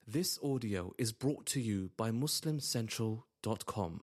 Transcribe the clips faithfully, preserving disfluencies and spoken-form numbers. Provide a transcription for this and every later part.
This audio is brought to you by Muslim Central dot com.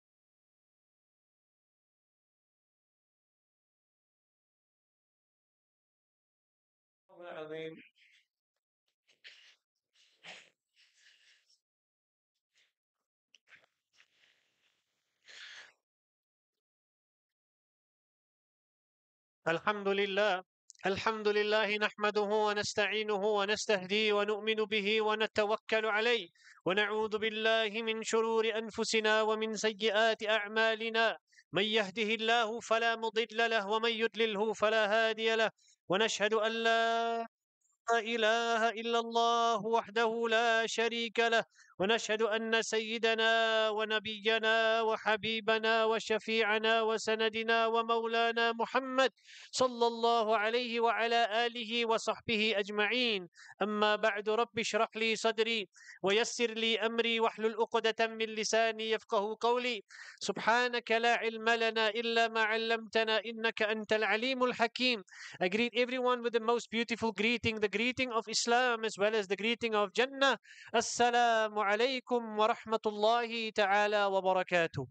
الحمد لله الحمد لله نحمده ونستعينه ونستهديه ونؤمن به ونتوكل عليه ونعوذ بالله من شرور أنفسنا ومن سيئات أعمالنا من يهده الله فلا مضل له ومن يضلله فلا هادي له ونشهد أن لا إله إلا الله وحده لا شريك له ونشهد أن سيدنا ونبينا وحبيبنا وشفيعنا وسندنا ومولانا محمد صلى الله عليه وعلى آله وصحبه أجمعين. أما بعد، رب اشرح لي صدري ويسر لي أمري واحلل عقدة من لساني يفقه قولي. سبحانك لا علم لنا إلا ما علمتنا إنك أنت العليم الحكيم. I greet everyone with the most beautiful greeting, the greeting of Islam as well as the greeting of Jannah. Assalamu alaikum wa rahmatullahi ta'ala wa barakatuh.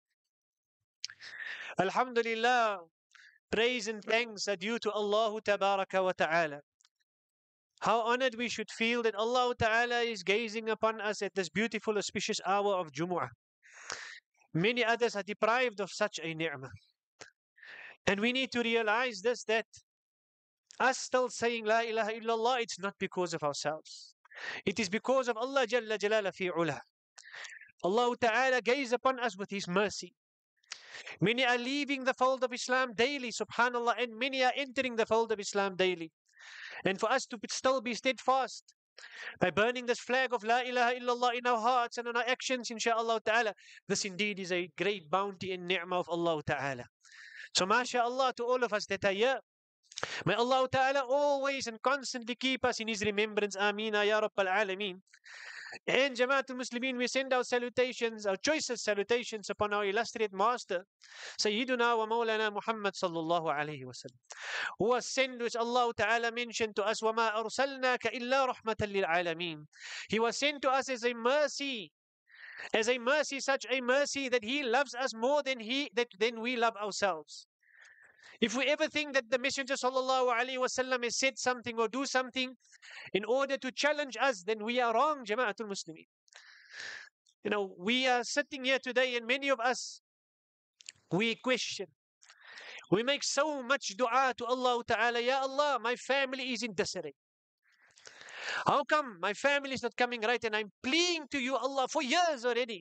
Alhamdulillah, praise and thanks are due to Allah tabaraka wa ta'ala. How honored we should feel that Allah ta'ala is gazing upon us at this beautiful auspicious hour of Jumu'ah. Many others are deprived of such a ni'mah. And we need to realize this, that us still saying La ilaha illallah, it's not because of ourselves. It is because of Allah Jalla Jalala fi ula. Allah Ta'ala gaze upon us with His mercy. Many are leaving the fold of Islam daily, subhanallah, and many are entering the fold of Islam daily. And for us to still be steadfast by burning this flag of La ilaha illallah in our hearts and in our actions, inshaAllah Ta'ala, this indeed is a great bounty and ni'mah of Allah Ta'ala. So mashaAllah to all of us that are here, may Allah Ta'ala always and constantly keep us in His remembrance. Ameen, Ya Rabbal Alameen. And Jamaatul Muslimin, we send our salutations, our choicest salutations upon our illustrious master, Sayyiduna wa Mawlana Muhammad sallallahu alayhi wa sallam, who was sent, which Allah Ta'ala mentioned to us, وَمَا أَرْسَلْنَاكَ إِلَّا رَحْمَةً لِلْعَالَمِينَ. He was sent to us as a mercy, as a mercy, such a mercy that He loves us more than He that than we love ourselves. If we ever think that the Messenger sallallahu alaihi wasallam has said something or do something in order to challenge us, then we are wrong, Jama'atul Muslimin. You know, we are sitting here today and many of us, we question. We make so much dua to Allah Ta'ala, Ya Allah, my family is in disarray. How come my family is not coming right? And I'm pleading to you, Allah, for years already.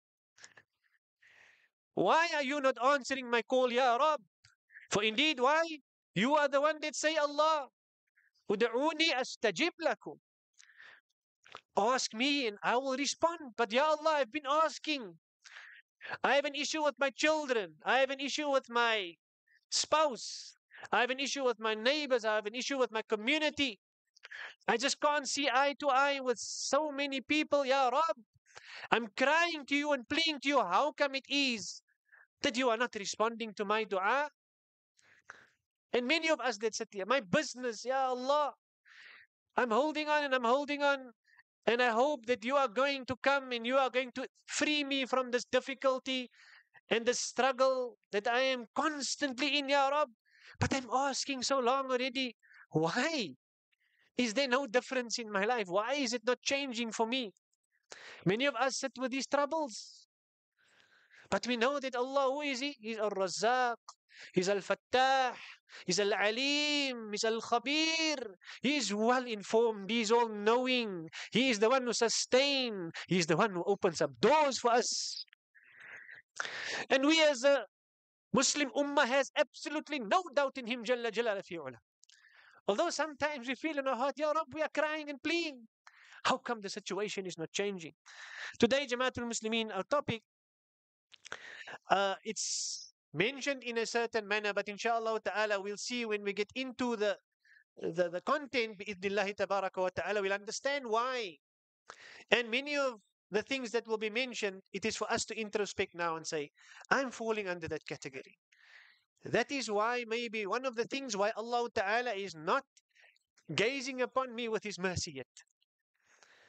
Why are you not answering my call, Ya Rab? For indeed, why? You are the one that say, Allah, Ud'uni astajib lakum. Ask me and I will respond. But Ya Allah, I've been asking. I have an issue with my children. I have an issue with my spouse. I have an issue with my neighbors. I have an issue with my community. I just can't see eye to eye with so many people, Ya Rab. I'm crying to you and pleading to you. How come it is that you are not responding to my dua? And many of us that sit here, my business, Ya Allah, I'm holding on and I'm holding on. And I hope that you are going to come and you are going to free me from this difficulty and the struggle that I am constantly in, Ya Rab. But I'm asking so long already. Why? Is there no difference in my life? Why is it not changing for me? Many of us sit with these troubles. But we know that Allah, who is He? He's Al-Razzaq. He's Al-Fattah. He's Al-Alim. He's Al-Khabir. He is well informed. He is all knowing. He is the one who sustains. He is the one who opens up doors for us. And we as a Muslim Ummah has absolutely no doubt in Him, Jalla Jalala fi ula. Although sometimes we feel in our heart, Ya Rab, we are crying and pleading. How come the situation is not changing? Today, Jamaatul Muslimin, our topic, uh, it's mentioned in a certain manner, but inshallah ta'ala, we'll see when we get into the the, the content, bi'idnillahi tabaraka wa ta'ala, we'll understand why. And many of the things that will be mentioned, it is for us to introspect now and say, I'm falling under that category. That is why maybe one of the things why Allah Ta'ala is not gazing upon me with His mercy yet.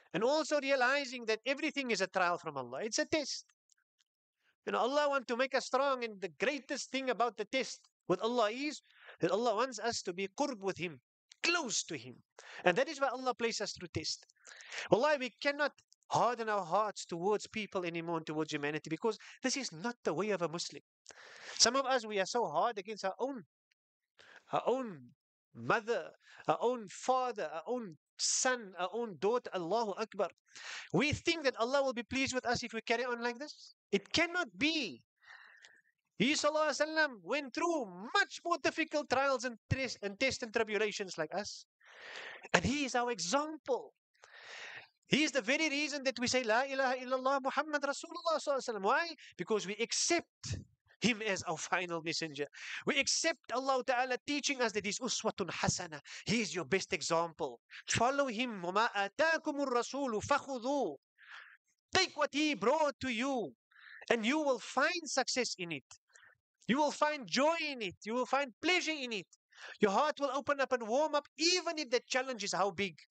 And also realizing that everything is a trial from Allah. It's a test. You know, Allah wants to make us strong, and the greatest thing about the test with Allah is that Allah wants us to be qurb with Him, close to Him. And that is why Allah places us through test. Wallahi, we cannot harden our hearts towards people anymore and towards humanity, because this is not the way of a Muslim. Some of us, we are so hard against our own, our own mother, our own father, our own son, our own daughter. Allahu Akbar. We think that Allah will be pleased with us if we carry on like this. It cannot be. He Sallallahu Alaihi Wasallam went through much more difficult trials and, test and tests and tribulations like us. And he is our example. He is the very reason that we say, La ilaha illallah Muhammad Rasulullah Sallallahu Alaihi Wasallam. Why? Because we accept him as our final messenger. We accept Allah Ta'ala teaching us that he's uswatun hasana. He is your best example. Follow him. وَمَا آتَاكُمُ الرَّسُولُ فَخُذُوهُ. Take what he brought to you, and you will find success in it. You will find joy in it. You will find pleasure in it. Your heart will open up and warm up, even if the challenge is how big.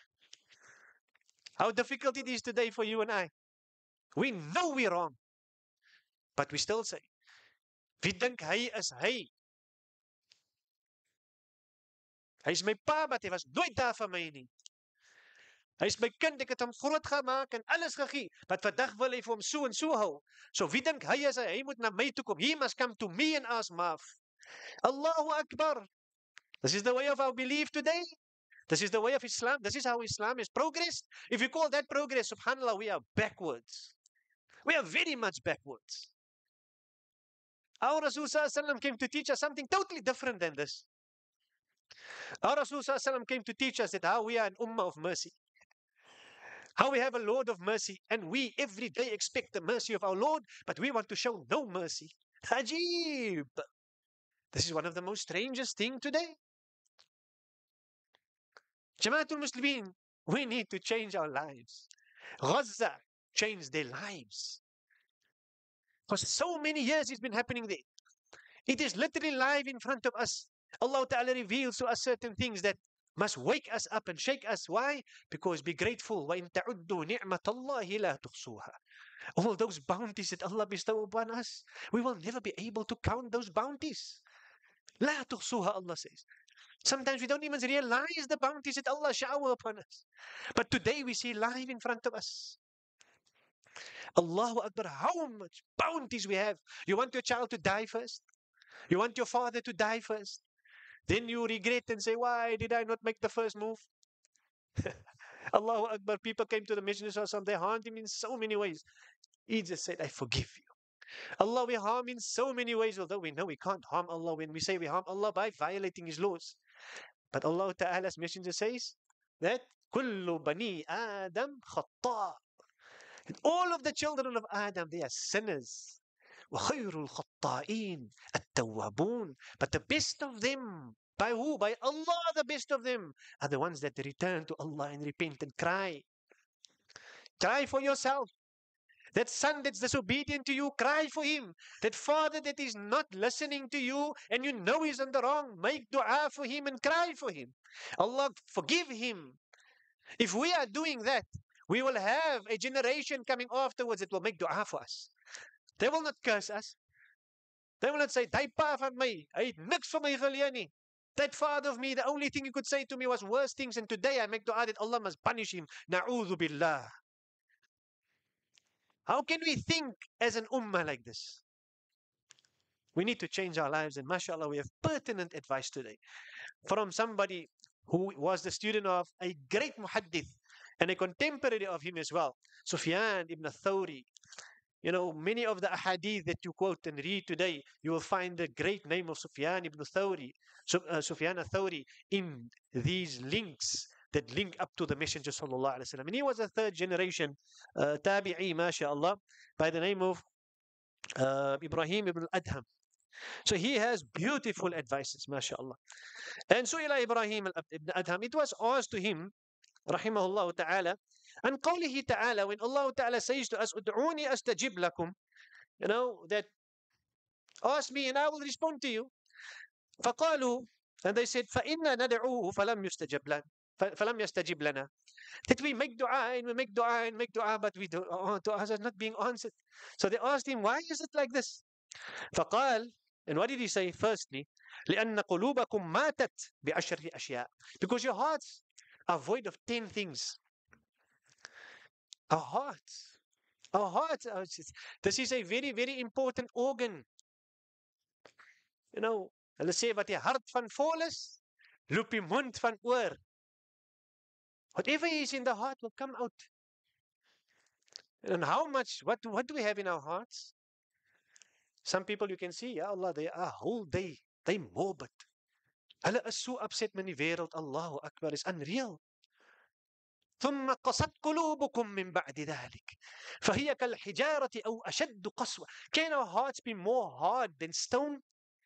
How difficult it is today for you and I. We know we're wrong, but we still say, wie dink hy is hy? Hy is my pa, but hy was nooit daar vir my nie. Hy is my kind, ek het hom groot gemaak en alles gegee, but vandag wil hy vir hom so en so hou. So wie dink hy is hy? Hy moet na my toe kom. He must come to me and ask maaf. Allahu Akbar. This is the way of our belief today. This is the way of Islam. This is how Islam is progressed. If you call that progress, subhanAllah, we are backwards. We are very much backwards. Our Rasul Sallallahu Alaihi Wasallam came to teach us something totally different than this. Our Rasul Sallallahu Alaihi Wasallam came to teach us that how we are an ummah of mercy. How we have a Lord of mercy, and we every day expect the mercy of our Lord, but we want to show no mercy. Ajib! This is one of the most strangest things today. Jamaatul Muslimin, we need to change our lives. Gaza changed their lives. For so many years it's been happening there. It is literally live in front of us. Allah Ta'ala reveals to us certain things that must wake us up and shake us. Why? Because be grateful. وَإِن تَعُدُّوا نِعْمَةَ اللَّهِ لَا تُحْصُوهَا. All those bounties that Allah bestow upon us, we will never be able to count those bounties. لَا تُحْصُوهَا, Allah says. Sometimes we don't even realize the bounties that Allah shower upon us. But today we see live in front of us. Allahu Akbar, how much bounties we have. You want your child to die first? You want your father to die first? Then you regret and say, why did I not make the first move? Allahu Akbar, people came to the Messenger of Allah, they harmed him in so many ways. He just said, I forgive you. Allah, we harm in so many ways, although we know we can't harm Allah when we say we harm Allah by violating His laws. But Allah Ta'ala's Messenger says that kullu bani Adam khata'. And all of the children of Adam, they are sinners. وَخَيْرُ الْخَطَّائِينَ التَّوَّابُونَ. But the best of them, by who? By Allah, the best of them are the ones that return to Allah and repent and cry. Cry for yourself. That son that's disobedient to you, cry for him. That father that is not listening to you and you know he's in the wrong, make dua for him and cry for him. Allah, forgive him. If we are doing that, we will have a generation coming afterwards that will make dua for us. They will not curse us. They will not say, "Daai pa van my, hy het niks vir my geleer nie. That father of me, the only thing he could say to me was worse things, and today I make dua that Allah must punish him. Na'udhu billah." How can we think as an ummah like this? We need to change our lives, and mashallah, we have pertinent advice today from somebody who was the student of a great muhaddith and a contemporary of him as well, Sufyan ibn Thawri. You know, many of the ahadith that you quote and read today, you will find the great name of Sufyan ibn Thawri, uh, Sufyan al-Thawri, in these links that link up to the Messenger sallallahu alaihi wasallam. And he was a third generation uh, tabi'i, mashallah, by the name of uh, Ibrahim ibn al-Adham. So he has beautiful advices, mashallah. And Su'ila Ibrahim ibn Adham, it was asked to him, rahimahullah ta'ala, and qawlihi ta'ala, when Allah ta'ala says to us, "Ud'uni astajib lakum," you know, that ask me and I will respond to you. فَقَالُوا, and they said, فَإِنَّا نَدْعُوهُ فَلَمْ يُسْتَجَبْ لَنَا. ف- فَلَمْ يَسْتَجِبْ لَنَا. That we make dua and we make dua and make dua, but we do, uh, du'as are not being answered. So they asked him, why is it like this? فقال, and what did he say? Firstly, لأن قلوبكم ماتت بعشر أشياء. Because your hearts are void of ten things. Our hearts. Our hearts. Are, this is a very, very important organ. You know, hulle sê wat die hart van vol is, loop die mond van oor. Whatever is in the heart will come out. And how much, what, what do we have in our hearts? Some people you can see, ya Allah, they are whole day, they morbid. Hulle is so upset met die wêreld. Allahu Akbar, is unreal. ثم قست قلوبكم من بعد ذلك فهي كالحجارة أو أشد قسوة. Can our hearts be more hard than stone?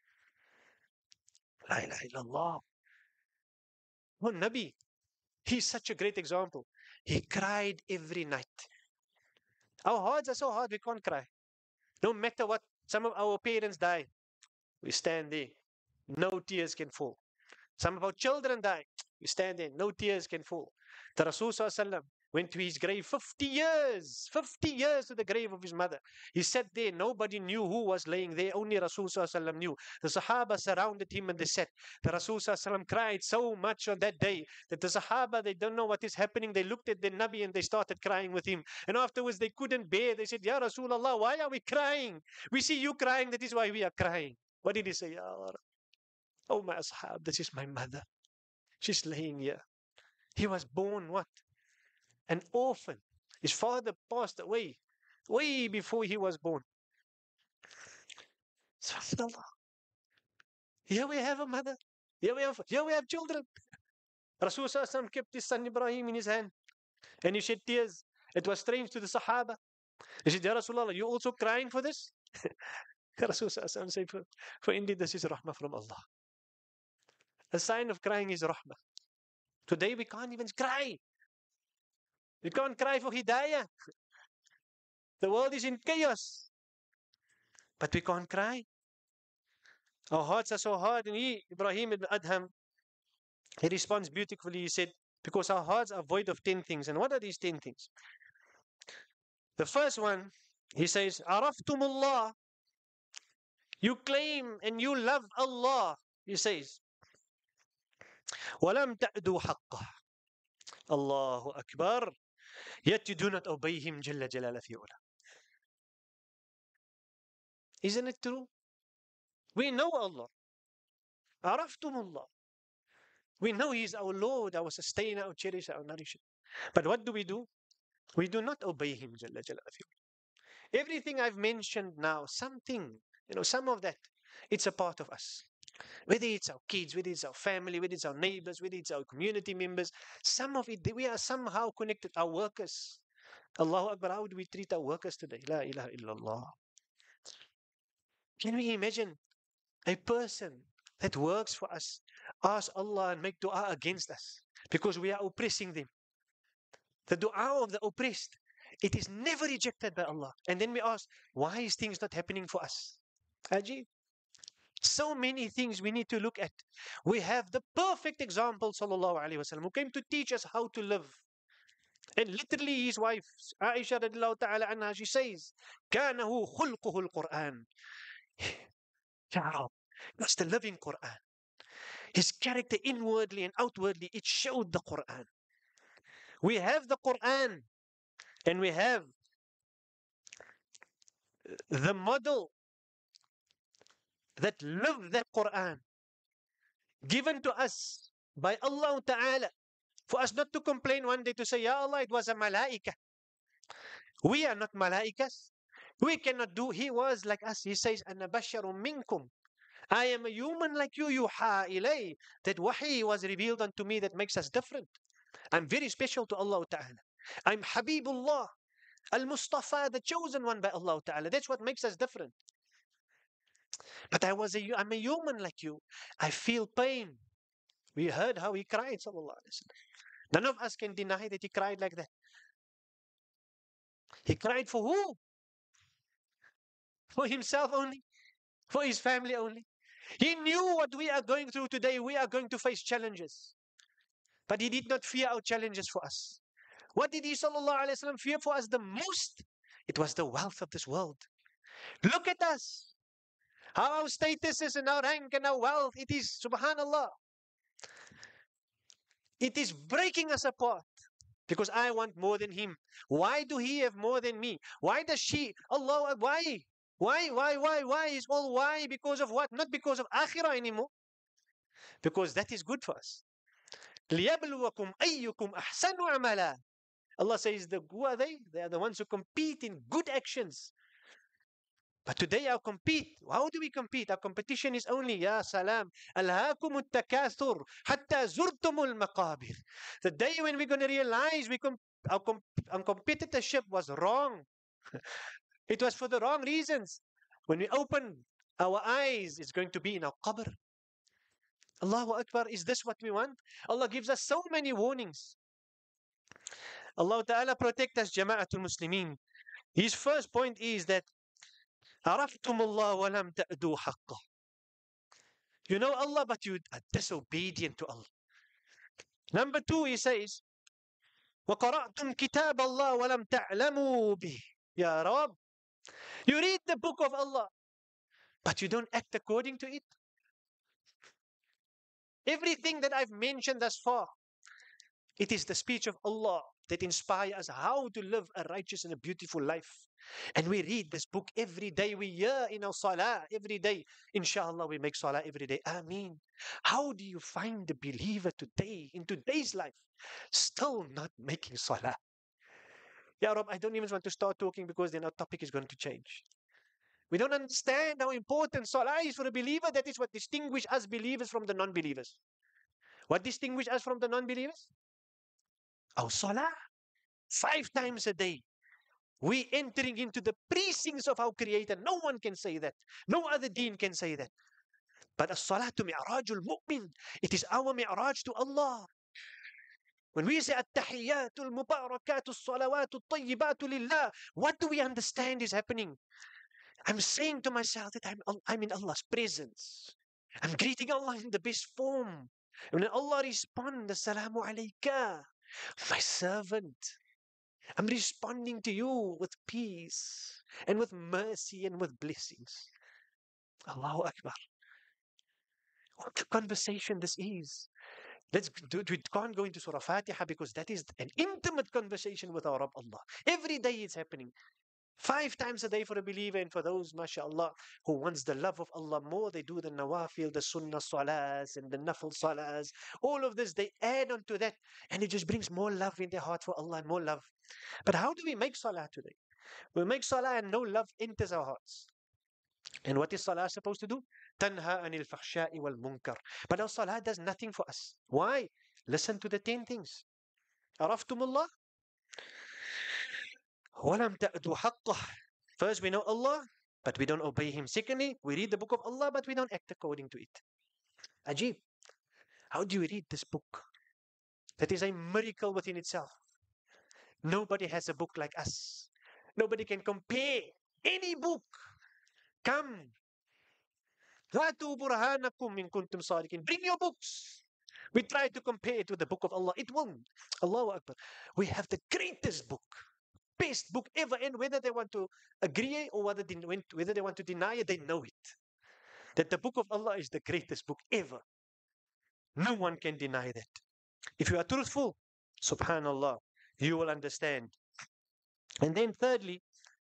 La ilaha illallah. Oh, Nabi, he's such a great example. He cried every night. Our hearts are so hard, we can't cry. No matter what, some of our parents die. We stand there. No tears can fall. Some of our children die. We stand there. No tears can fall. The Rasul Sallallahu Alaihi Wasallam went to his grave fifty years. fifty years to the grave of his mother. He sat there. Nobody knew who was laying there. Only Rasul Sallallahu Alaihi Wasallam knew. The Sahaba surrounded him and they said, the Rasul Sallallahu Alaihi Wasallam cried so much on that day that the Sahaba, they don't know what is happening. They looked at the Nabi and they started crying with him. And afterwards they couldn't bear. They said, Ya Rasulullah, why are we crying? We see you crying. That is why we are crying. What did he say? Ya Allah, oh my ashab, this is my mother. She's laying here. He was born what? An orphan. His father passed away way before he was born. Subhanallah. Here we have a mother. Here we have, here we have children. Rasul Sallallahu Alaihi Wasallam kept his son Ibrahim in his hand and he shed tears. It was strange to the Sahaba. He said, Ya Rasulullah, you also crying for this? Rasul Sallallahu Alaihi Wasallam said, for, for indeed this is rahmah from Allah. A sign of crying is rahmah. Today we can't even cry. We can't cry for hidayah. The world is in chaos. But we can't cry. Our hearts are so hard. And he, Ibrahim ibn Adham, he responds beautifully. He said, because our hearts are void of ten things. And what are these ten things? The first one, he says, Araftumullah. You claim and you love Allah. He says, وَلَمْ تَأْدُوا حَقَّهُ. Allahu Akbar. Yet you do not obey Him Jalla Jalala fi ula. Isn't it true? We know Allah. Araftumullah. We know He is our Lord, our sustainer, our cherisher, our nourisher. But what do we do? We do not obey Him Jalla Jalala fi ula. Everything I've mentioned now, something, you know, some of that, it's a part of us. Whether it's our kids, whether it's our family, whether it's our neighbors, whether it's our community members, some of it, we are somehow connected. Our workers. Allahu Akbar, how do we treat our workers today? La ilaha illallah. Can we imagine a person that works for us, ask Allah and make dua against us because we are oppressing them? The dua of the oppressed, it is never rejected by Allah. And then we ask, why is things not happening for us? Ajib. So many things we need to look at. We have the perfect example, sallallahu alaihi wasallam, who came to teach us how to live. And literally his wife, Aisha radiallahu ta'ala anha, she says, كَانَهُ خُلْقُهُ الْقُرْآنِ. Wow, that's the living Quran. His character inwardly and outwardly, it showed the Quran. We have the Quran and we have the model that live that Quran given to us by Allah Ta'ala for us not to complain one day to say, Ya Allah, it was a malaika. We are not malaikas. We cannot do. He was like us. He says, Ana basharun minkum. I am a human like you. Yuha ilay. That wahi was revealed unto me that makes us different. I'm very special to Allah Ta'ala. I'm Habibullah, Al-Mustafa, the chosen one by Allah Ta'ala. That's what makes us different. But I was a, I'm a human like you. I feel pain. We heard how he cried, sallallahu alaihi wasallam. None of us can deny that he cried like that. He cried for who? For himself only? For his family only? He knew what we are going through today. We are going to face challenges. But he did not fear our challenges for us. What did he sallallahu alaihi wasallam fear for us the most? It was the wealth of this world. Look at us. How our status is and our rank and our wealth. It is, subhanallah. It is breaking us apart. Because I want more than him. Why do he have more than me? Why does she? Allah, why? Why, why, why, why? Is all why? Because of what? Not because of akhirah anymore. Because that is good for us. لِيَبْلُوَكُمْ أَيُّكُمْ أَحْسَنُ عَمَلًا. Allah says, the, who are they? They are the ones who compete in good actions. But today our compete. How do we compete? Our competition is only, Ya salam, alhaakum takathur hatta zurtumul maqabir. The day when we're going to realize we com our, com our competitorship was wrong. It was for the wrong reasons. When we open our eyes, it's going to be in our qabr. Allahu Akbar, is this what we want? Allah gives us so many warnings. Allah Ta'ala protect us, Jama'atul Muslimin. His first point is that عرفتم الله ولم تأدوا حقه. You know Allah, but you are disobedient to Allah. Number two, he says, وقرأتم كتاب الله ولم تعلموا به. Ya Rab, you read the book of Allah, but you don't act according to it. Everything that I've mentioned thus far, it is the speech of Allah that inspires us how to live a righteous and a beautiful life. And we read this book every day. We hear in our salah every day. Inshallah, we make salah every day. Ameen. How do you find the believer today, in today's life, still not making salah? Ya Rab, I don't even want to start talking because then our topic is going to change. We don't understand how important salah is for a believer. That is what distinguishes us believers from the non-believers. What distinguishes us from the non-believers? Our salah. Five times a day. We entering into the precincts of our Creator. No one can say that. No other deen can say that. But as-salatu mi'rajul mu'min. It is our mi'raj to Allah. When we say at-tahiyyatul mubarakatul salawatul tayyibatu lillah, what do we understand is happening? I'm saying to myself that I'm, I'm in Allah's presence. I'm greeting Allah in the best form. And when Allah responds, Assalamu alayka, my servant. I'm responding to you with peace and with mercy and with blessings. Allahu Akbar. What a conversation this is. Let's do, we can't go into Surah Fatiha because that is an intimate conversation with our Rabb Allah. Every day it's happening. Five times a day for a believer, and for those, mashallah, who wants the love of Allah more, they do the nawafil, the sunnah salahs, and the nafil salahs. All of this, they add on to that, and it just brings more love in their heart for Allah and more love. But how do we make salah today? We make salah and no love enters our hearts. And what is salah supposed to do? Tanha anil fakhsha'i wal munkar. But our salah does nothing for us. Why? Listen to the ten things. Araftumullah? وَلَمْ تَأْدُوا حَقَّهُ. First, we know Allah, but we don't obey Him. Secondly, we read the book of Allah, but we don't act according to it. Ajib. How do you read this book? That is a miracle within itself. Nobody has a book like us. Nobody can compare any book. Come. هَاتُوا بُرْهَانَكُمْ إِن كُنتُمْ صَادِقِينَ. Bring your books. We try to compare it with the book of Allah. It won't. Allahu Akbar. We have the greatest book. Best book ever, and whether they want to agree or whether they, whether they want to deny it, they know it. That the book of Allah is the greatest book ever. No one can deny that. If you are truthful, subhanallah, you will understand. And then thirdly,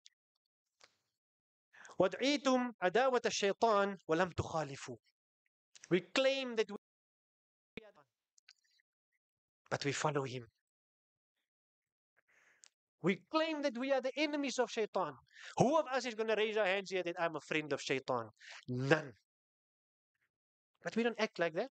وَدْعِيتُمْ عَدَاوَةَ الشَّيْطَانِ وَلَمْ تُخَالِفُوا. We claim that we are done, but we follow him. We claim that we are the enemies of shaitan. Who of us is going to raise our hands here that I'm a friend of shaitan? None. But we don't act like that.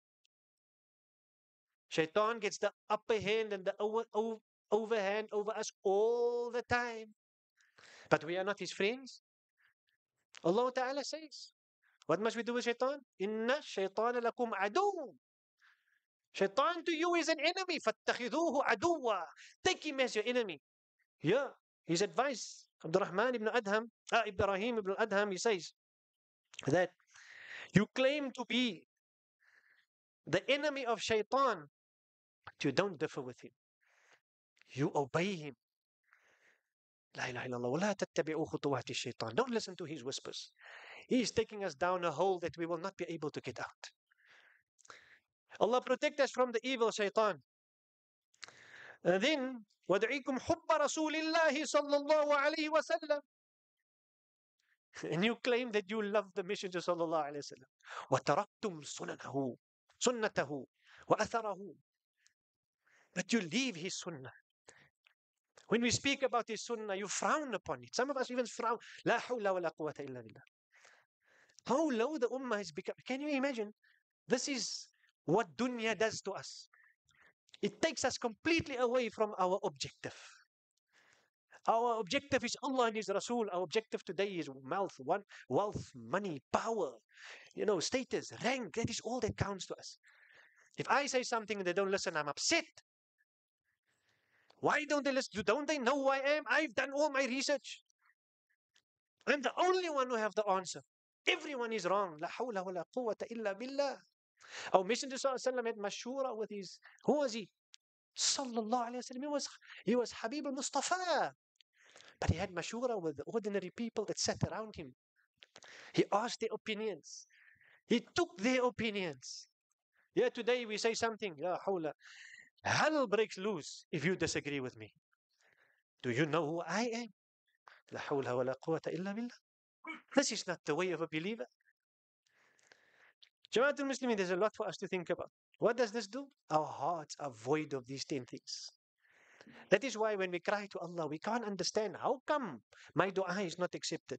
Shaitan gets the upper hand and the over, over, overhand over us all the time. But we are not his friends. Allah Ta'ala says, what must we do with shaitan? Inna shaitan lakum adu. Shaitan to you is an enemy. فَاتَّخِذُوهُ عَدُوًّا. Take him as your enemy. Yeah, his advice, Abdurrahman ibn Adham, uh, Ibrahim ibn Adham, he says that you claim to be the enemy of shaitan, You don't differ with him. You obey him. La ilaha illallah. وَلَا تَتَّبِعُوا خُطُوَاتِ الشَّيْطَانِ. Don't listen to his whispers. He is taking us down a hole that we will not be able to get out. Allah protect us from the evil shaitan. And then, وَدْعِيكُمْ حُبَّ رَسُولِ اللَّهِ صَلَّى اللَّهُ عَلَيْهِ وَسَلَّمَ. And you claim that you love the Messenger sallallahu alayhi wa sallam. وَتَرَكْتُمْ سُنَنَهُ سُنَّتَهُ وَأَثَرَهُ. But you leave his sunnah. When we speak about his sunnah, you frown upon it. Some of us even frown. لا حول ولا قوة إلا بالله. How low the ummah has become. Can you imagine? This is what dunya does to us. It takes us completely away from our objective. Our objective is Allah and His Rasul. Our objective today is wealth, one, wealth, money, power, you know, status, rank. That is all that counts to us. If I say something and they don't listen, I'm upset. Why don't they listen? Don't they know who I am? I've done all my research. I'm the only one who have the answer. Everyone is wrong. La hawla wa la quwwata illa billah. Our Messenger sallallahu alaihi wasallam had mashura with his, who was he? Sallallahu alayhi wasallam. He was, he was Habib al-Mustafa. But he had mashura with the ordinary people that sat around him. He asked their opinions. He took their opinions. Yeah, today we say something. Ya hawla. Hell breaks loose if you disagree with me. Do you know who I am? La hawla wa la quwwata illa billah. This is not the way of a believer. Jamaatul Muslimin, there's a lot for us to think about. What does this do? Our hearts are void of these ten things. That is why when we cry to Allah, we can't understand how come my dua is not accepted.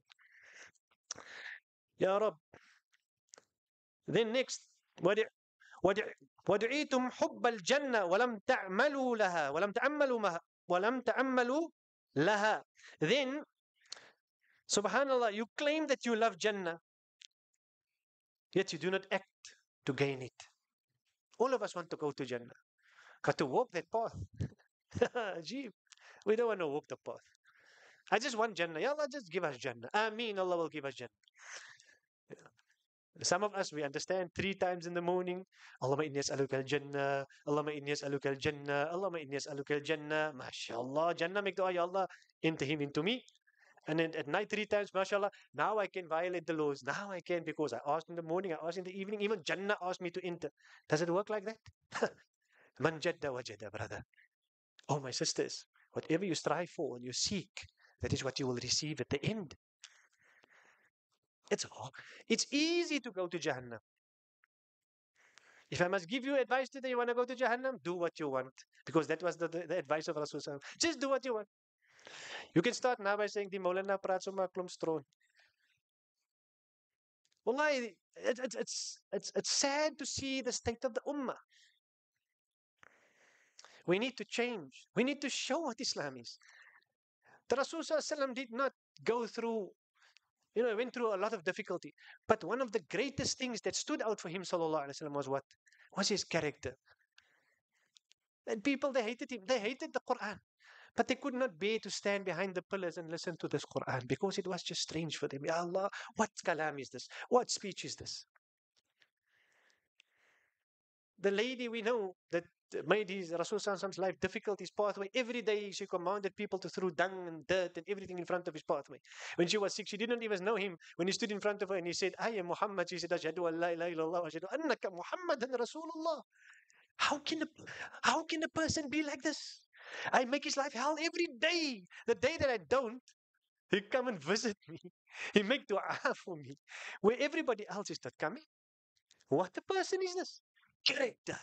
Ya Rab. Then next, وَدُعِيتُمْ حُبَّ الْجَنَّةِ وَلَمْ تَعْمَلُوا لَهَا وَلَمْ تَعَمَّلُوا وَلَمْ تَعَمَّلُوا لَهَا. Then, subhanallah, you claim that you love Jannah, yet you do not act to gain it. All of us want to go to Jannah, but to walk that path, Ajib. We don't want to walk the path. I just want Jannah. Ya Allah, just give us Jannah. Ameen, Allah will give us Jannah. Some of us, we understand three times in the morning, Allahumma inni as'aluka al-Jannah, Allahumma inni as'aluka al-Jannah, Allahumma inni as'aluka al-Jannah. MashaAllah, Jannah, make dua, Ya Allah, enter him into me. And then at night three times, MashaAllah, now I can violate the laws. Now I can, because I asked in the morning, I asked in the evening, even Jannah asked me to enter. Does it work like that? Man jadda wajada, brother. Oh, my sisters, whatever you strive for and you seek, that is what you will receive at the end. It's it's easy to go to Jahannam. If I must give you advice today, you want to go to Jahannam, do what you want. Because that was the, the, the advice of Rasulullah. Just do what you want. You can start now by saying, die Maulana praat so maar klomp stroon. Wallahi, it, it, it's, it's, it's sad to see the state of the ummah. We need to change. We need to show what Islam is. The Rasulullah did not go through, you know, went through a lot of difficulty. But one of the greatest things that stood out for him, sallallahu alaihi wasallam, was what? Was his character. And people, they hated him. They hated the Quran. But they could not bear to stand behind the pillars and listen to this Quran because it was just strange for them. Ya Allah, what kalam is this? What speech is this? The lady we know that made his Rasul's life difficult, his pathway. Every day she commanded people to throw dung and dirt and everything in front of his pathway. When she was sick, she didn't even know him. When he stood in front of her and he said, I am Muhammad, she said, Ashhadu an la ilaha illallah wa ashhadu annaka Muhammadan Rasulullah. How can, a, how can a person be like this? I make his life hell every day. The day that I don't, he come and visit me. He make dua for me. Where everybody else is not coming. What a person is this? Character.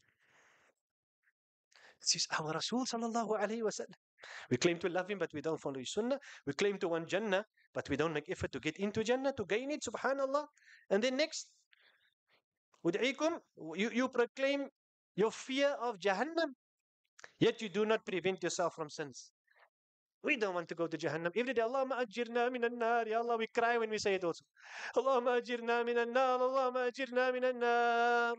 This is our Rasul sallallahu alayhi wa sallam. We claim to love him, but we don't follow his sunnah. We claim to want Jannah, but we don't make effort to get into Jannah, to gain it, subhanallah. And then next, ud'ikum, you, you proclaim your fear of Jahannam, yet you do not prevent yourself from sins. We don't want to go to Jahannam. Every day, Allahumma ajirna minan nar. Ya Allah, we cry when we say it also. Allahumma ajirna minan nar. Allahumma ajirna minan nar.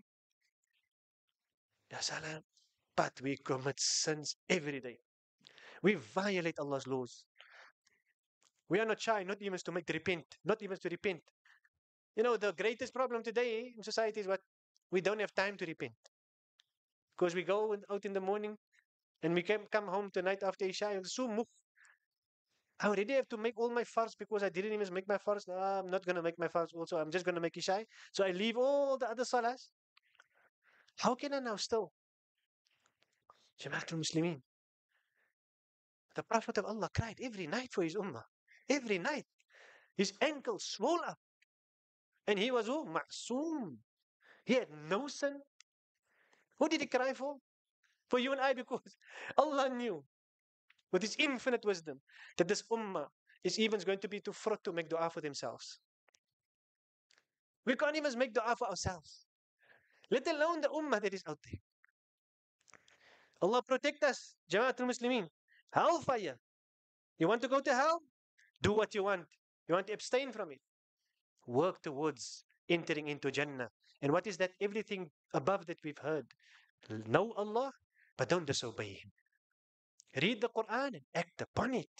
Ya salam. But we commit sins every day. We violate Allah's laws. We are not shy, not even to make the repent. Not even to repent. You know, the greatest problem today in society is what? We don't have time to repent. Because we go out in the morning and we can come home tonight after Isha. And so move. I already have to make all my farz because I didn't even make my farz. No, I'm not going to make my farz also. I'm just going to make Isha. So I leave all the other salahs. How can I now still? Jamaatul Muslimin. The Prophet of Allah cried every night for his ummah. Every night. His ankles swole up. And he was who? Ma'soom. He had no sin. Who did he cry for? For you and I, because Allah knew with his infinite wisdom that this ummah is even going to be too fraught to make dua for themselves. We can't even make dua for ourselves, let alone the ummah that is out there. Allah protect us, Jamaatul Muslimin. Hellfire. You want to go to hell? Do what you want. You want to abstain from it. Work towards entering into Jannah. And what is that? Everything above that we've heard. Know Allah, but don't disobey Him. Read the Quran and act upon it.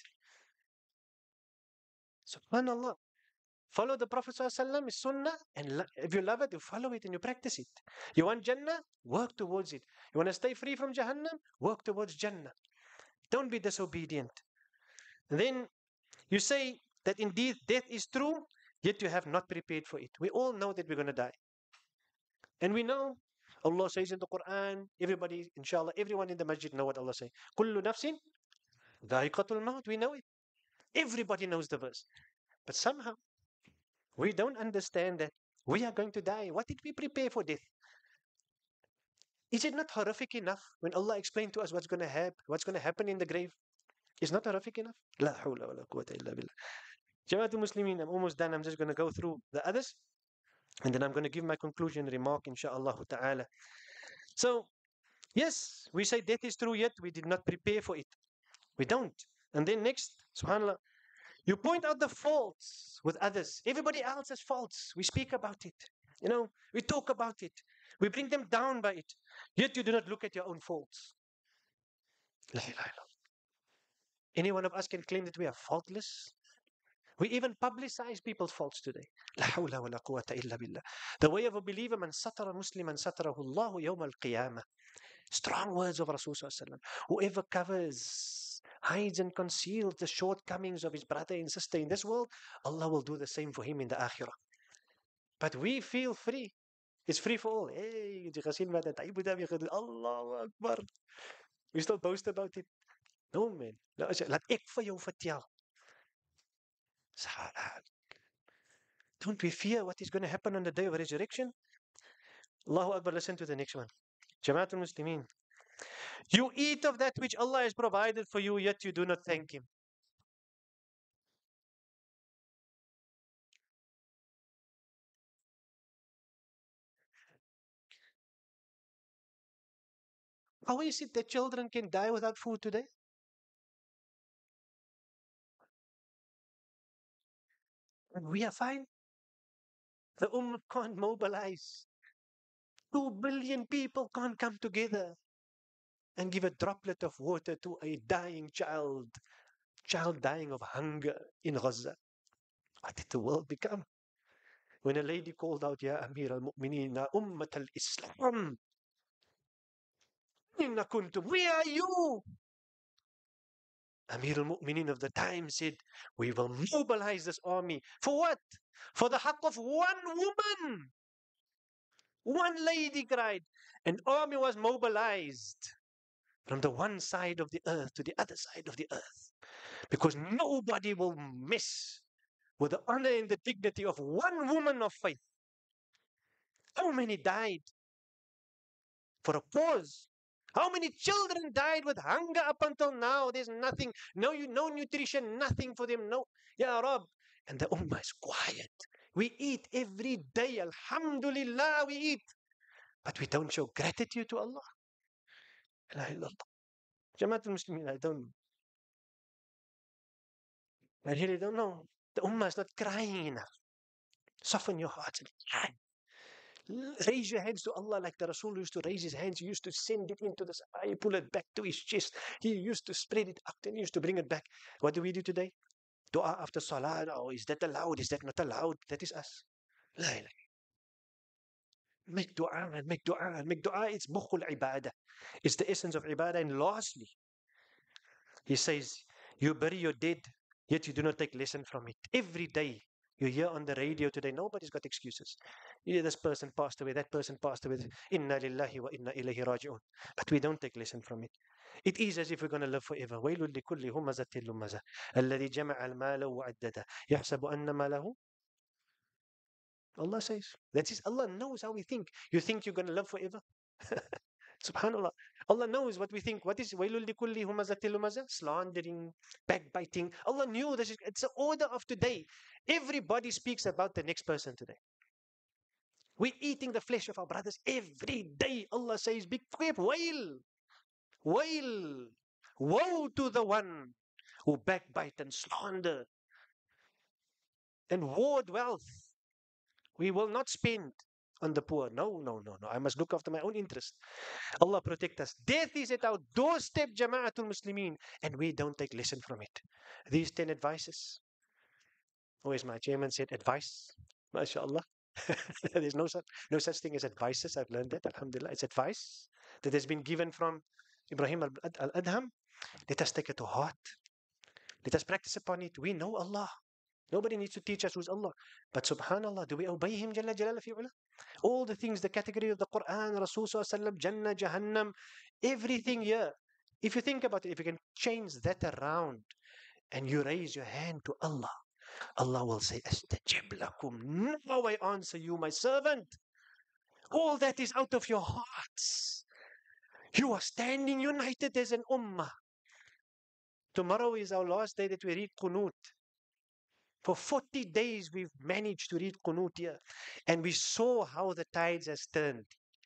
Subhanallah. Follow the Prophet ﷺ, Sunnah, and if you love it, you follow it and you practice it. You want Jannah? Work towards it. You want to stay free from Jahannam? Work towards Jannah. Don't be disobedient. Then you say that indeed death is true, yet you have not prepared for it. We all know that we're going to die. And we know, Allah says in the Quran, everybody, inshallah, everyone in the masjid know what Allah says. Kullu nafsin dha'iqatul maut. We know it. Everybody knows the verse. But somehow, we don't understand that we are going to die. What did we prepare for death? Is it not horrific enough when Allah explained to us what's going to happen, what's going to happen in the grave? Is not horrific enough? La hawla wa la quwwata illa billah. Jamaatul Muslimin, I'm almost done. I'm just going to go through the others. And then I'm going to give my conclusion remark, inshaAllah ta'ala. So, yes, we say death is true, yet we did not prepare for it. We don't. And then next, subhanAllah, you point out the faults with others. Everybody else has faults. We speak about it. You know, we talk about it. We bring them down by it. Yet you do not look at your own faults. La ilaha illallah. Any one of us can claim that we are faultless? We even publicize people's faults today. La hawla wa la quwwata illa billah. The way of a believer, man satara musliman satarahu Allahu yawm al-qiyamah. Strong words of Rasulullah. Whoever covers, hides and conceals the shortcomings of his brother and sister in this world, Allah will do the same for him in the akhirah. But we feel free. It's free for all. Hey, Allahu Akbar. We still boast about it. No, man. Laat ek vir jou vertel. Don't we fear what is going to happen on the day of resurrection? Allahu Akbar, listen to the next one. Jamaatul Muslimin. You eat of that which Allah has provided for you, yet you do not thank Him. How is it that children can die without food today? And we are fine. The Ummah can't mobilize. Two billion people can't come together and give a droplet of water to a dying child, child dying of hunger in Gaza. What did the world become? When a lady called out, Ya Amir al-Mu'mineen, Ummat al-Islam, Inna kuntum, where are you? Amir al-Mu'mineen of the time said, we will mobilize this army. For what? For the haqq of one woman. One lady cried. An army was mobilized from the one side of the earth to the other side of the earth. Because nobody will mess with the honor and the dignity of one woman of faith. How many died for a cause? How many children died with hunger up until now? There's nothing, no, no nutrition, nothing for them. No, Ya Rab. And the ummah is quiet. We eat every day. Alhamdulillah, we eat. But we don't show gratitude to Allah. Jamaatul Muslimin, I don't know. I really don't know. The ummah is not crying enough. Soften your hearts and cry. Raise your hands to Allah like the Rasul used to raise his hands. He used to send it into the sky. He pull it back to his chest. He used to spread it out and he used to bring it back. What do we do today? Dua after salah. Oh, is that allowed? Is that not allowed? That is us. La ilaha. make dua and make dua and make dua. It's mukhul ibadah. It's the essence of ibadah. And lastly, he says, you bury your dead, yet you do not take lesson from it. Every day, you hear on the radio today, nobody's got excuses. Yeah, this person passed away, that person passed away. Inna lillahi wa inna ilayhi raji'un. But we don't take lesson from it. It is as if we're going to live forever. وَيْلٌ لِكُلِّ هُمَزَةٍ لُمَزَةٍ الَّذِي جَمَعَ الْمَالَ وَعَدَّدَهُ يَحْسَبُ أَنَّ مَالَهُ. Allah says, that is, Allah knows how we think. You think you're going to live forever? Subhanallah. Allah knows what we think. What is wailul likulli humazatil lumaza? Slandering, backbiting. Allah knew this. Is, it's the order of today. Everybody speaks about the next person today. We're eating the flesh of our brothers every day. Allah says, big wail, wail, woe to the one who backbite and slander and hoard wealth. We will not spend on the poor. No, no, no, no. I must look after my own interest. Allah protect us. Death is at our doorstep, Jama'atul Muslimin, and we don't take lesson from it. These ten advices. Oh, as my chairman said, advice. MashaAllah. There's no such, no such thing as advices. I've learned that. Alhamdulillah. It's advice that has been given from Ibrahim al-Adham. Let us take it to heart. Let us practice upon it. We know Allah. Nobody needs to teach us who's Allah. But subhanallah, do we obey Him Jalla Jalala fi ula? All the things, the category of the Quran, Rasul Sallallahu Alaihi Wasallam, Jannah, Jahannam, everything here. If you think about it, if you can change that around and you raise your hand to Allah, Allah will say, Astajib lakum. Now I answer you, my servant. All that is out of your hearts. You are standing united as an ummah. Tomorrow is our last day that we read Qunut. For forty days we've managed to read Qunut here, and we saw how the tides has turned.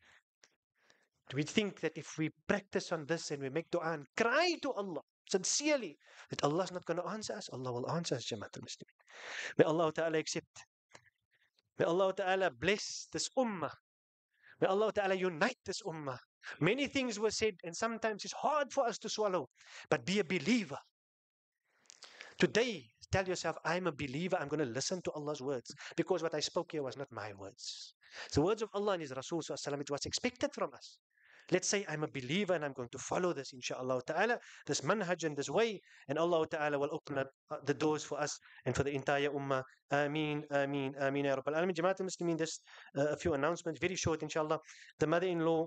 We think that if we practice on this and we make dua and cry to Allah sincerely, that Allah is not going to answer us, Allah will answer us, Jama'at al-Muslimin. May Allah Ta'ala accept. May Allah Ta'ala bless this ummah. May Allah Ta'ala unite this ummah. Many things were said, and sometimes it's hard for us to swallow, but be a believer. Today, tell yourself, I'm a believer, I'm going to listen to Allah's words. Because what I spoke here was not my words. The words of Allah and His Rasul, it was expected from us. Let's say I'm a believer and I'm going to follow this, inshaAllah ta'ala, this manhaj and this way, and Allah ta'ala will open up the doors for us and for the entire ummah. Ameen, ameen, ameen, ya Rabbal Alameen. Jama'at al-Muslimin, just uh, a few announcements, very short, inshaAllah. The mother-in-law,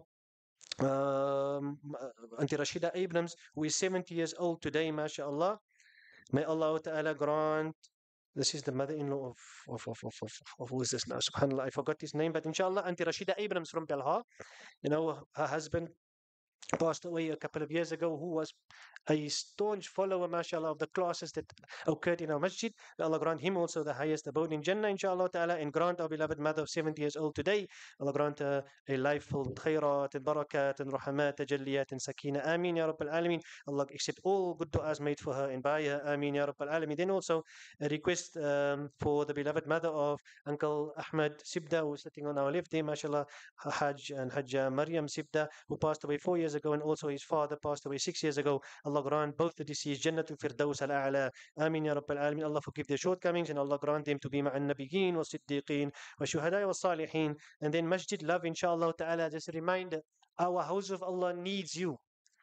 um, Auntie Rashida Abrams, who is seventy years old today, mashallah. May Allah Ta'ala grant, this is the mother-in-law of, of, of, of, of, of, who is this now? SubhanAllah, I forgot his name, but inshallah, Auntie Rashida Abrams from Belha, you know, her husband passed away a couple of years ago, who was a staunch follower, mashallah, of the classes that occurred in our masjid. May Allah grant him also the highest abode in Jannah, inshallah ta'ala, and grant our beloved mother of seventy years old today, Allah grant her a life full of khairat and barakat and rahmat, tajalliyat and sakina. Ameen, ya Rabbal Alameen. Allah accept all good du'as made for her and by her. Ameen, ya Rabbal Alameen. Then also a request um, for the beloved mother of Uncle Ahmed Sibda, who is sitting on our left there, mashallah, Hajj and Hajja Maryam Sibda, who passed away four years ago, and also his father passed away six years ago. Allah grant both the deceased Jannatul Firdaus al-A'la. Ameen ya Rabbal Alameen. Allah forgive their shortcomings, and Allah grant them to be ma'an nabiyyin wa siddiqeen wa shuhada wa salihin. And then Masjid Love, inshallah ta'ala, just a reminder, our house of Allah needs you.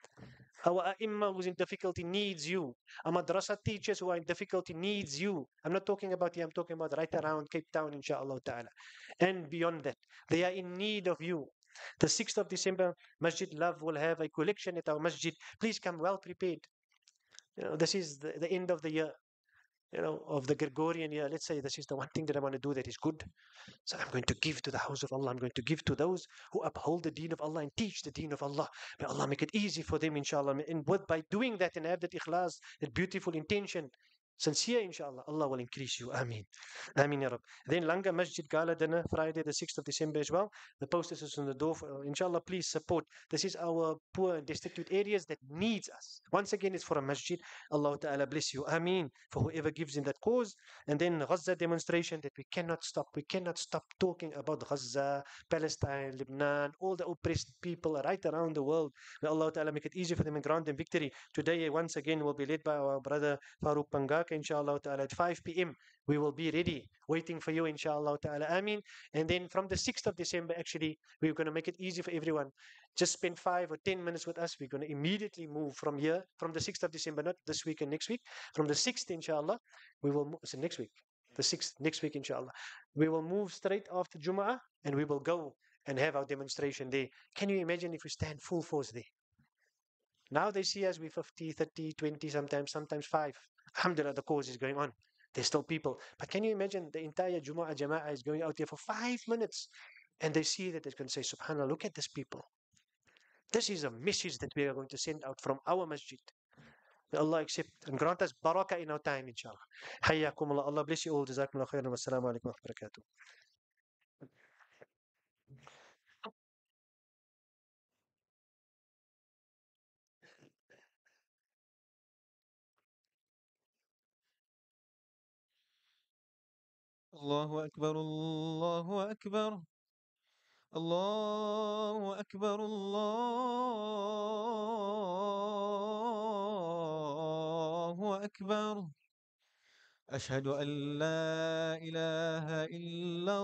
Our ai who's in difficulty needs you. Our madrasa teachers who are in difficulty needs you. I'm not talking about you, I'm talking about right around Cape Town, inshallah ta'ala. And beyond that, they are in need of you. The sixth of December, Masjid Love will have a collection at our masjid. Please come well prepared. You know, this is the, the end of the year, you know, of the Gregorian year. Let's say this is the one thing that I want to do that is good. So I'm going to give to the house of Allah. I'm going to give to those who uphold the deen of Allah and teach the deen of Allah. May Allah make it easy for them, inshallah. And with, by doing that and have that ikhlas, that beautiful intention, sincere, inshallah, Allah will increase you. Ameen. Ameen, ya Rab. Then Langa Masjid Gala Dinner, Friday, the sixth of December as well. The posters is on the door. For, inshallah, please support. This is our poor and destitute areas that needs us. Once again, it's for a masjid. Allah Ta'ala bless you. Ameen. For whoever gives in that cause. And then Gaza demonstration that we cannot stop. We cannot stop talking about Gaza, Palestine, Lebanon, all the oppressed people right around the world. May Allah Ta'ala make it easy for them and grant them victory. Today, once again, will be led by our brother Farouk Pangal. Dhaka, inshallah ta'ala, at five p m. We will be ready, waiting for you, inshallah ta'ala. Ameen. And then from the sixth of December, actually, we're going to make it easy for everyone. Just spend five or ten minutes with us. We're going to immediately move from here, from the sixth of December, not this week and next week. From the sixth, inshallah, we will move. So next week, the sixth, next week, inshallah. We will move straight after Jum'ah and we will go and have our demonstration there. Can you imagine if we stand full force there? Now they see us with fifty, thirty, twenty, sometimes, sometimes five. Alhamdulillah, the cause is going on. There's still people. But can you imagine the entire Jumu'ah Jama'ah is going out there for five minutes and they see that they can say, SubhanAllah, look at these people. This is a message that we are going to send out from our masjid. May Allah accept and grant us barakah in our time, inshallah. Hayyakum Allah. Allah bless you all. Jazakumullah khairan. Wassalamu alaikum wa barakatuh. الله أكبر الله أكبر الله أكبر الله أكبر أشهد أن لا إله إلا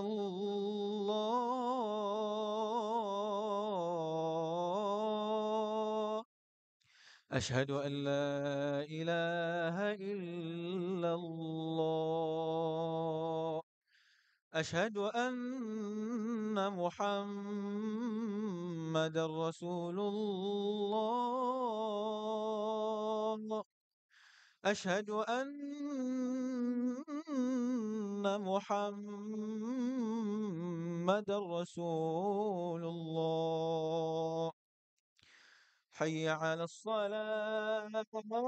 الله أشهد أن لا إله إلا الله أشهد أن محمد رسول الله أشهد أن محمد رسول الله حي على الصلاة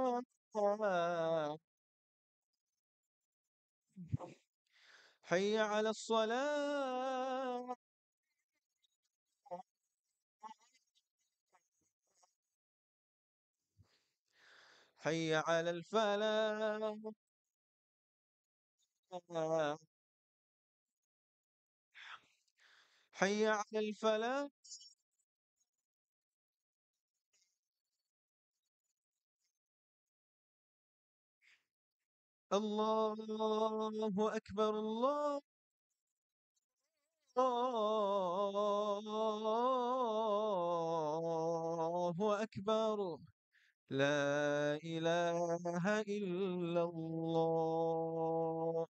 حي على الصلاة حي على الفلاح حي على الفلاح الله أكبر الله الله أكبر لا إله إلا الله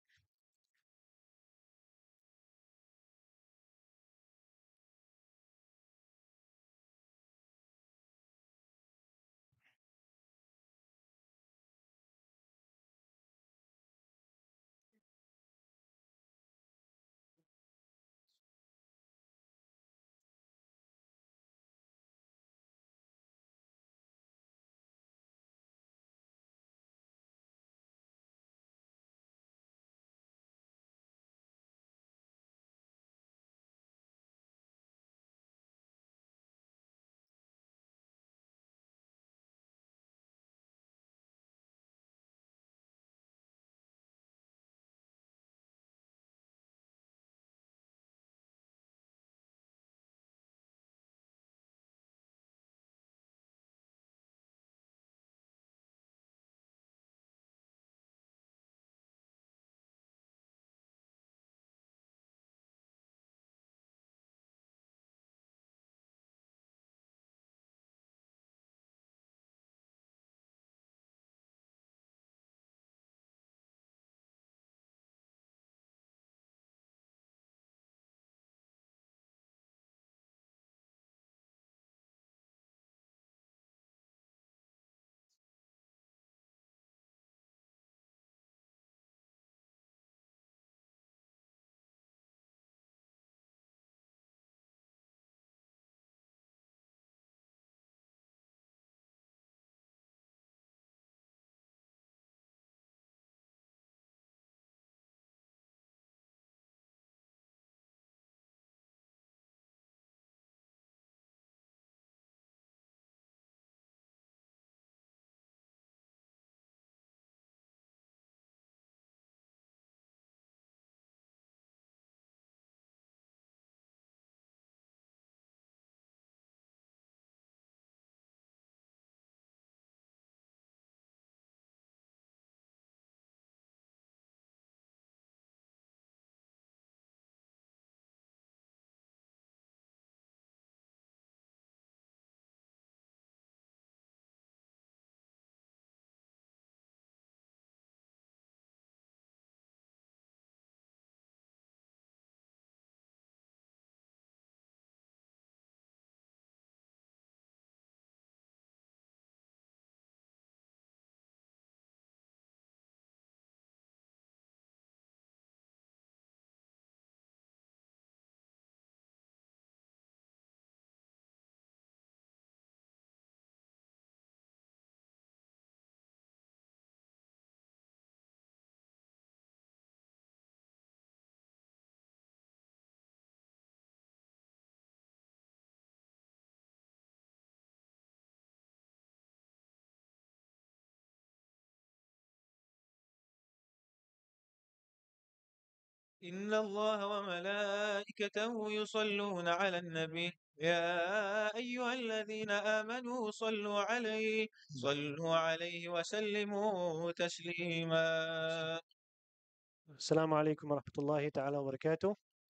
إن الله وملائكته يصلون على النبي يا أيها الذين آمنوا صلوا عليه صلوا عليه وسلموا تسليما. السلام عليكم ورحمة الله تعالى وبركاته.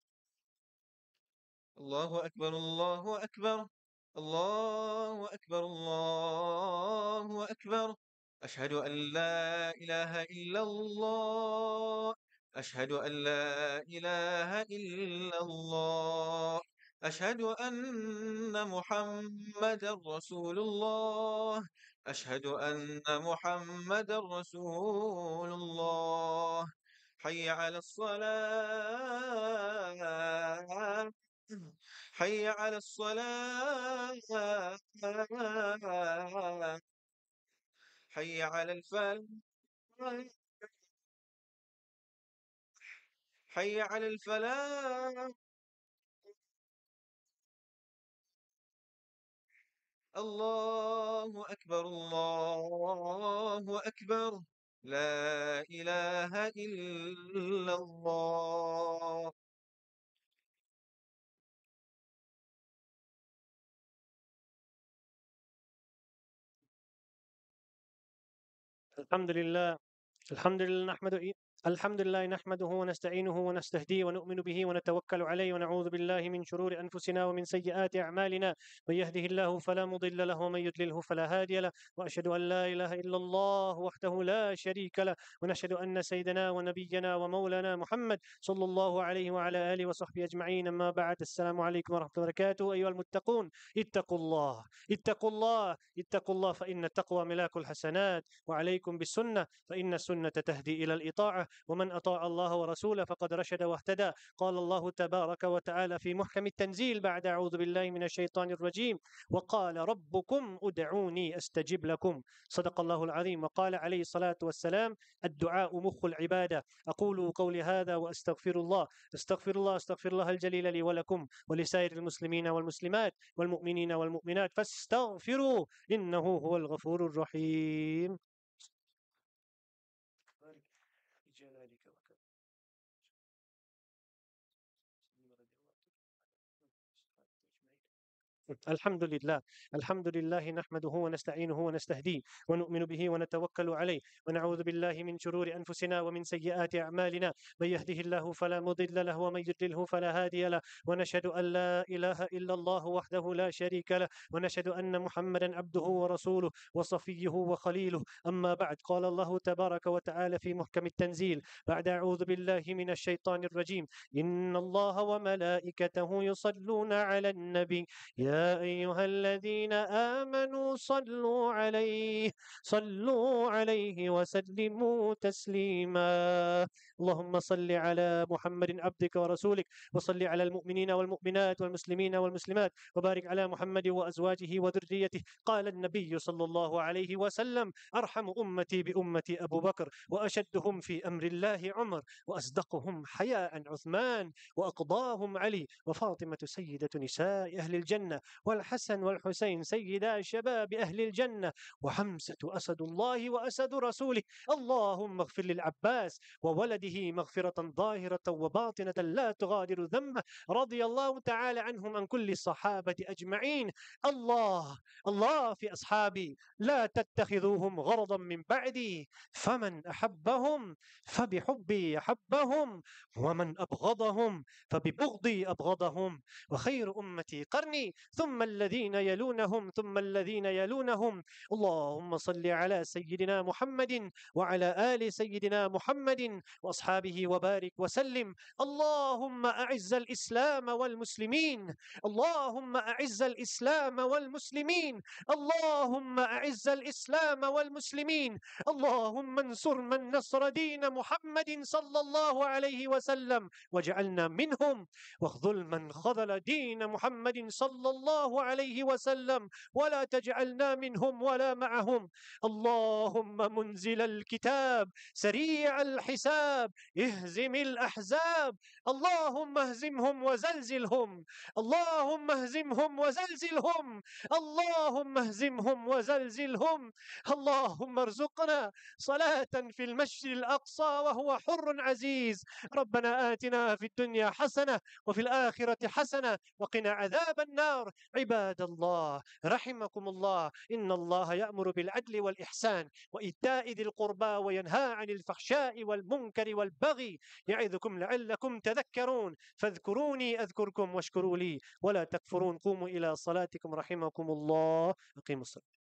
الله أكبر الله أكبر الله أكبر الله أكبر. أشهد أن لا إله إلا الله أشهد أن لا إله إلا الله أشهد أن محمدا رسول الله أشهد أن محمدا رسول الله. حي على الصلاة حي على الصلاة حي على الفلاح حي على الفلاح. الله أكبر الله أكبر لا إله إلا الله. الحمد لله الحمد لله نحمده الحمد لله نحمده ونستعينه ونستهديه ونؤمن به ونتوكل عليه ونعوذ بالله من شرور أنفسنا ومن سيئات أعمالنا. من يهده الله فلا مضل له ومن يضلله فلا هادي له، وأشهد أن لا إله إلا الله وحده لا شريك له، ونشهد أن سيدنا ونبينا ومولانا محمد صلى الله عليه وعلى آله وصحبه أجمعين. أما بعد، السلام عليكم ورحمة الله وبركاته. أيها المتقون، اتقوا الله اتقوا الله اتقوا الله فإن التقوى ملاك الحسنات، وعليكم بالسنة فإن السنة تهدي إلى الإطاعة، ومن أطاع الله ورسوله فقد رشد واهتدى. قال الله تبارك وتعالى في محكم التنزيل بعد أعوذ بالله من الشيطان الرجيم: وقال ربكم ادعوني أستجب لكم. صدق الله العظيم. وقال عليه الصلاة والسلام: الدعاء مخ العبادة. أقول قولي هذا وأستغفر الله استغفر الله استغفر الله الجليل لي ولكم ولسائر المسلمين والمسلمات والمؤمنين والمؤمنات، فاستغفروا إنه هو الغفور الرحيم. الحمد لله الحمد لله نحمده ونستعينه ونستهديه ونؤمن به ونتوكل عليه، ونعوذ بالله من شرور أنفسنا ومن سيئات أعمالنا. من يهده الله فلا مضل له ومن يضلله فلا هادي له، ونشهد أن لا إله إلا الله وحده لا شريك له، ونشهد أن محمدا عبده ورسوله وصفيه وخليله. أما بعد، قال الله تبارك وتعالى في محكم التنزيل بعد أعوذ بالله من الشيطان الرجيم: إن الله وملائكته يصلون على النبي يا أيها الذين آمنوا صلوا عليه صلوا عليه وسلموا تسليما. اللهم صل على محمد عبدك ورسولك، وصل على المؤمنين والمؤمنات والمسلمين والمسلمات، وبارك على محمد وأزواجه وذريته. قال النبي صلى الله عليه وسلم: أرحم أمتي بأمتي أبو بكر، وأشدهم في أمر الله عمر، وأصدقهم حياء عثمان، وأقضاهم علي، وفاطمة سيدة نساء أهل الجنة، والحسن والحسين سيدا شباب أهل الجنة، وحمزة أسد الله وأسد رسوله. اللهم اغفر للعباس وولده مغفرة ظاهرة وباطنة لا تغادر ذنبه. رضي الله تعالى عنهم عن كل الصحابة أجمعين. الله الله في أصحابي، لا تتخذوهم غرضا من بعدي، فمن أحبهم فبحبي أحبهم، ومن أبغضهم فببغضي أبغضهم. وخير أمتي قرني، ثم الذين يلونهم ثم الذين يلونهم. اللهم صل على سيدنا محمد وعلى آل سيدنا محمد وأصحابه وبارك وسلم. اللهم أعز الإسلام والمسلمين اللهم أعز الإسلام والمسلمين اللهم أعز الإسلام والمسلمين. اللهم انصر من نصر دين محمد صلى الله عليه وسلم واجعلنا منهم، واخذل من خذل دين محمد صلى الله الله عليه وسلم ولا تجعلنا منهم ولا معهم. اللهم منزل الكتاب سريع الحساب اهزم الأحزاب، اللهم اهزمهم وزلزلهم، اللهم اهزمهم وزلزلهم، اللهم اهزمهم وزلزلهم. اللهم ارزقنا صلاة في المسجد الأقصى وهو حر عزيز. ربنا آتنا في الدنيا حسنة وفي الآخرة حسنة وقنا عذاب النار. عباد الله رحمكم الله، إن الله يأمر بالعدل والإحسان وإيتاء ذي القربى وينهى عن الفحشاء والمنكر والبغي يعظكم لعلكم تذكرون. فاذكروني أذكركم واشكروا لي ولا تكفرون. قوموا إلى صلاتكم رحمكم الله. أقيموا الصلاة.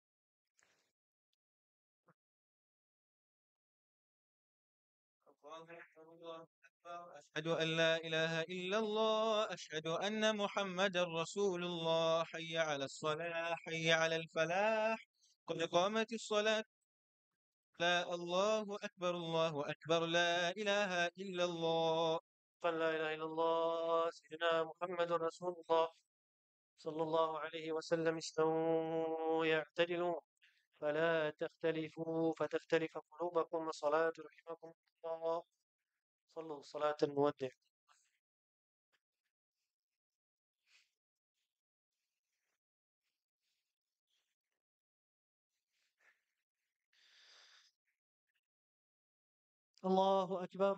أشهد أن لا إله إلا الله، أشهد أن محمد رسول الله. حي على الصلاة، حي على الفلاح، قد قامت الصلاة. لا، الله أكبر، الله أكبر، لا إله إلا الله. لا إله إلا الله سيدنا محمد رسول الله صلى الله عليه وسلم. استووا يعتدلوا فلا تختلفوا فتختلف قلوبكم. وصلاة رحمكم الله. صلوا صلاة المودع. الله أكبر.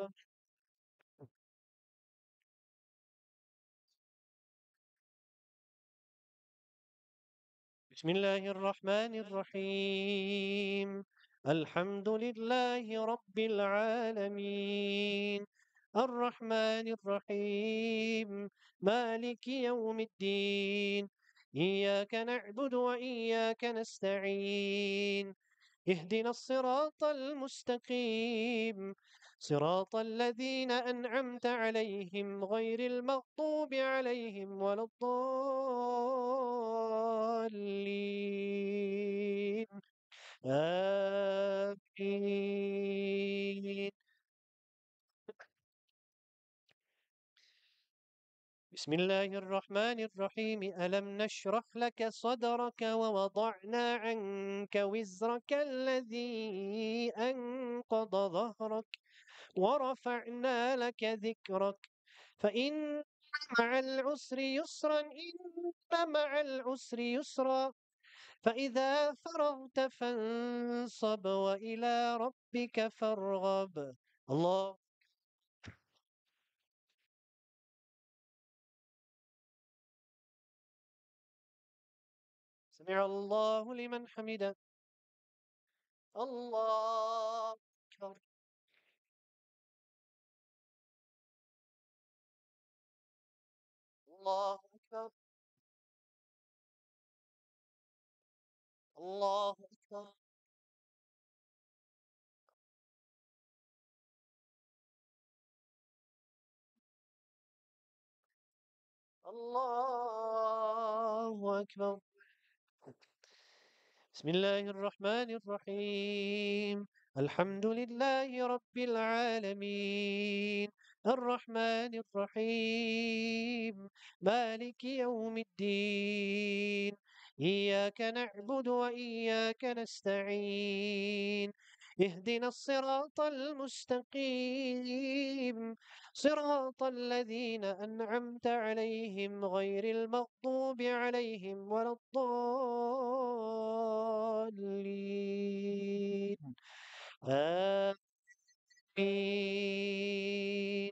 بسم الله الرحمن الرحيم. الحمد لله رب العالمين الرحمن الرحيم مالك يوم الدين. إياك نعبد وإياك نستعين. اهدنا الصراط المستقيم صراط الذين أنعمت عليهم غير المغضوب عليهم ولا الضالين. آمين. بسم الله الرحمن الرحيم. ألم نشرح لك صدرك ووضعنا عنك وزرك الذي أنقض ظهرك ورفعنا لك ذكرك فإن مع العسر يسرا إن مع العسر يسرا فإذا فرغت فانصب وإلى ربك فارغب. الله. سمع الله لمن حمده. الله أكبر. الله أكبر. الله أكبر. الله أكبر. بسم الله الرحمن الرحيم. الحمد لله رب العالمين الرحمن الرحيم مالك يوم الدين. إياك نعبد وإياك نستعين. اهدنا الصراط المستقيم صراط الذين أنعمت عليهم غير المغضوب عليهم ولا الضالين. آمين.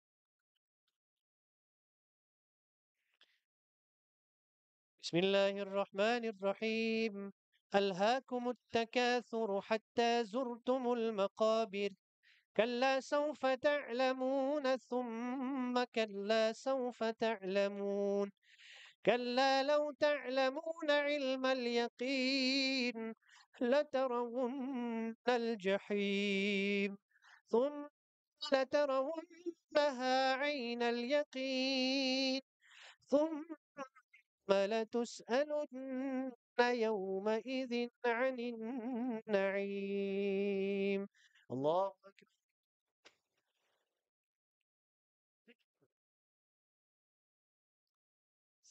بسم الله الرحمن الرحيم. ألهاكم التكاثر حتى زرتم المقابر كلا سوف تعلمون ثم كلا سوف تعلمون كلا لو تعلمون علم اليقين لترون الجحيم ثم لترونها عين اليقين ثم لتسألن يومئذ عن النعيم. الله أكبر.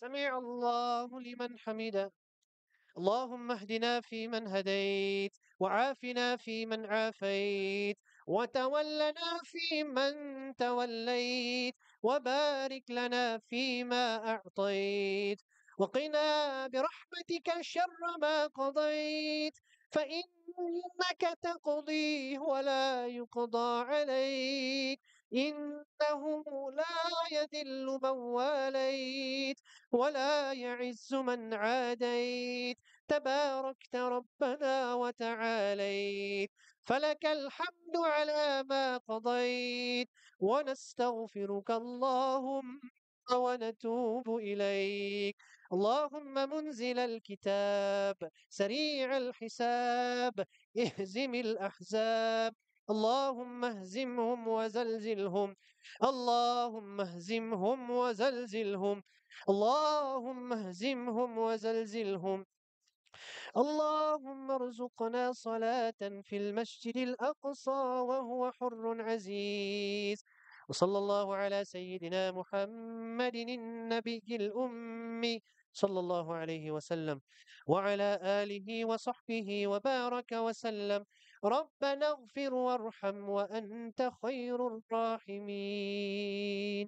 سمع الله لمن حمده. اللهم اهدنا فيمن هديت، وعافنا فيمن عافيت، وتولنا فيمن توليت، وبارك لنا فيما أعطيت، وقنا برحمتك شر ما قضيت، فإنك تقضي ولا يقضى عليك، إنه لا يذل من واليت ولا يعز من عاديت، تباركت ربنا وتعاليت، فلك الحمد على ما قضيت، ونستغفرك اللهم ونتوب إليك. اللهم منزل الكتاب سريع الحساب اهزم الأحزاب، اللهم اهزمهم وزلزلهم، اللهم اهزمهم وزلزلهم، اللهم اهزمهم وزلزلهم. اللهم ارزقنا صلاة في المسجد الأقصى وهو حر عزيز. وصلى الله على سيدنا محمد النبي الأمي صلى الله عليه وسلم، وعلى آله وصحبه وبارك وسلم. ربنا اغفر وارحم وأنت خير الراحمين.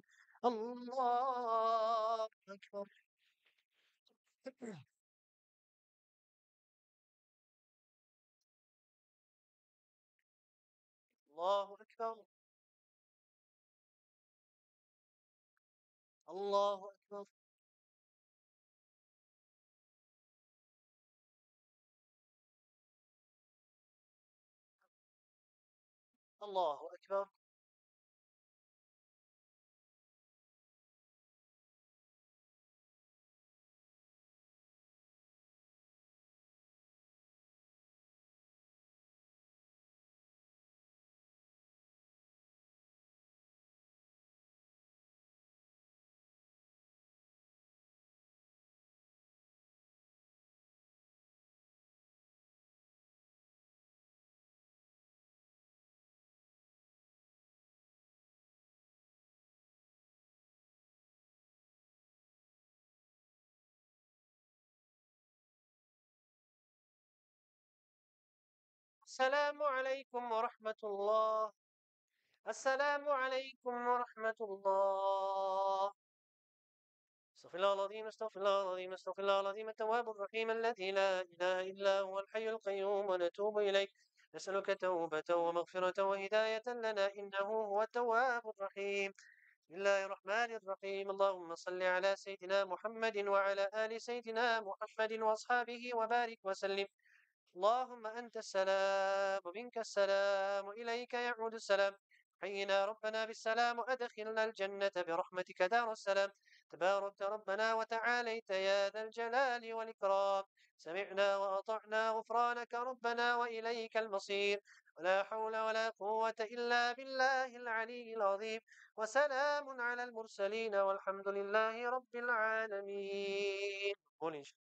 الله أكبر. الله أكبر. الله أكبر. الله أكبر. السلام عليكم ورحمة الله. السلام عليكم ورحمة الله. استغفر الله العظيم، استغفر الله العظيم، استغفر الله العظيم التواب الرحيم الذي لا إله إلا هو الحي القيوم، ونتوب إليك. نسألك توبة ومغفرة وهداية لنا، إنه هو التواب الرحيم. بسم الله الرحمن الرحيم. اللهم صل على سيدنا محمد وعلى آل سيدنا محمد وأصحابه وبارك وسلم. اللهم أنت السلام ومنك السلام وإليك يعود السلام. حينا ربنا بالسلام وأدخلنا الجنة برحمتك دار السلام. تباركت ربنا وتعاليت يا ذا الجلال والإكرام. سمعنا وأطعنا غفرانك ربنا وإليك المصير. ولا حول ولا قوة إلا بالله العلي العظيم. وسلام على المرسلين والحمد لله رب العالمين. قل إن شاء